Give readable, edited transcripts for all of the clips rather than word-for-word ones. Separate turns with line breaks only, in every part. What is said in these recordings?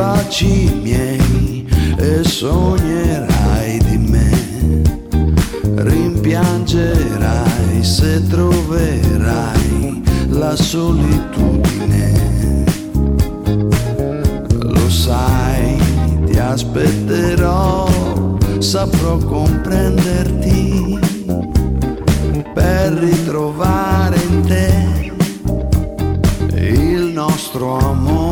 baci miei e sognerai di me, rimpiangerai se troverai la solitudine. Lo sai, ti aspetterò, saprò comprenderti per ritrovare in te il nostro amor.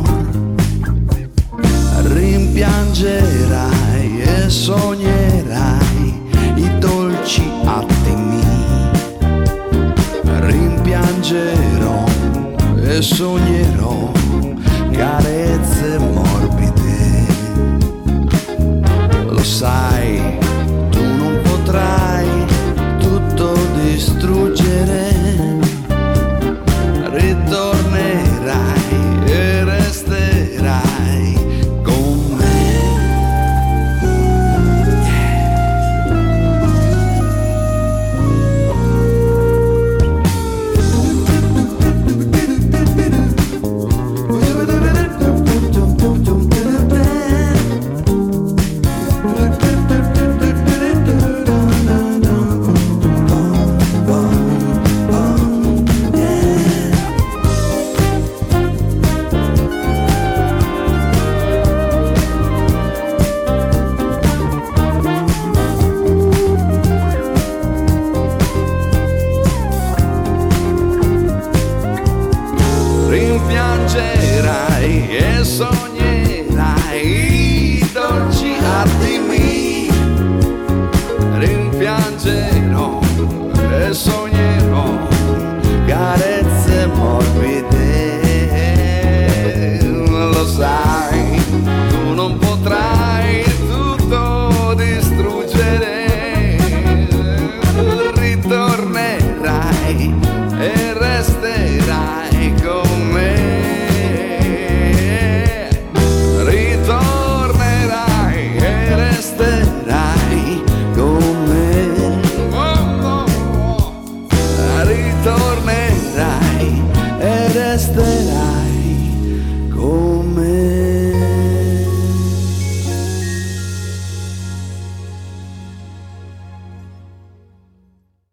Rimpiangerai e sognerai i dolci attimi, rimpiangerò e sognerò carezze morbide. Lo sai, tu non potrai tutto distruggere, ritornerai e resterai con me. Rimpiangerai e sognerai i dolci attimi, rimpiangerò e sognerò carezze morbide. Lo sai, tu non potrai tutto distruggere, ritornerai e resterai con me. Ritornerai e resterai con me. Ritornerai